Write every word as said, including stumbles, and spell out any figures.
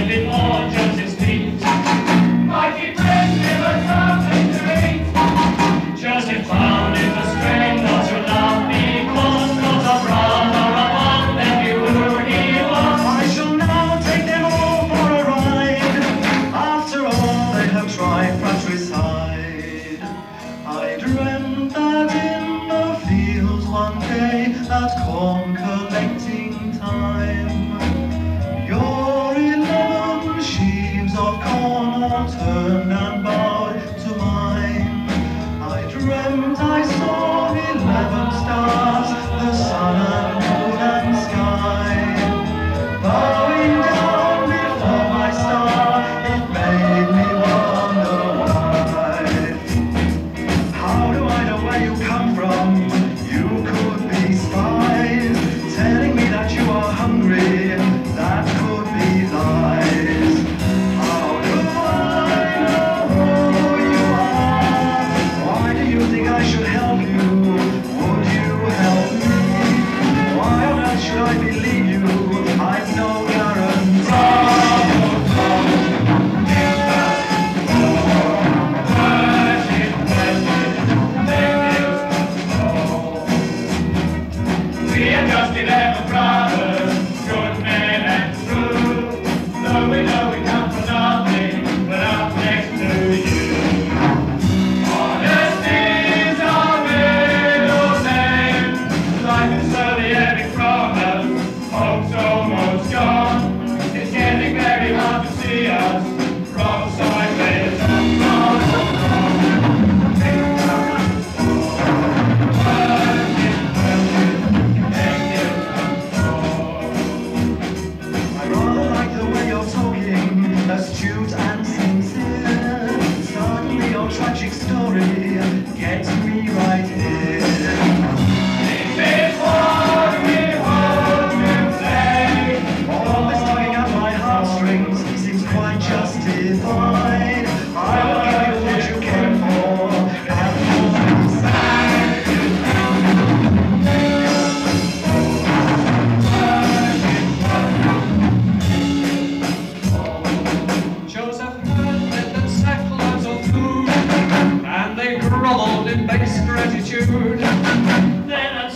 live in all Joseph's feet. Mighty friends never something to eat. Joseph found it a strain not to love because not a brother among them knew who he was. I shall now take them all for a ride. After all they have tried fratricide. I dreamt that in the fields one day at corn collecting time, your eleven sheaves of corn all turned and bowed to mine. I dreamt I saw eleven stars, the sun and moon and sky, bowing down before my star. It made me wonder why. How do I know where you come from? You could be spies, telling me that you are hungry. That could be lies. How do I know who you are? Why do you think I should help you? Would you help me? Why on earth should I believe you? I've no guarantee. We are just eleven brothers, good men and true. Though we know we come from nothing, but up next to you. Honesty's our middle name. Life is slowly ebbing from us. Hope's almost gone. It's getting very hard to see us. Wrong side ways wrong, wrong, wrong. Astute and sincere, certainly your tragic story gets me right here. This is what we hope to say. All this tugging at my heartstrings seems quite justified. I will give you what you came for, and more beside. Joseph heard that the sackcloths of food, and they groveled in base gratitude. Then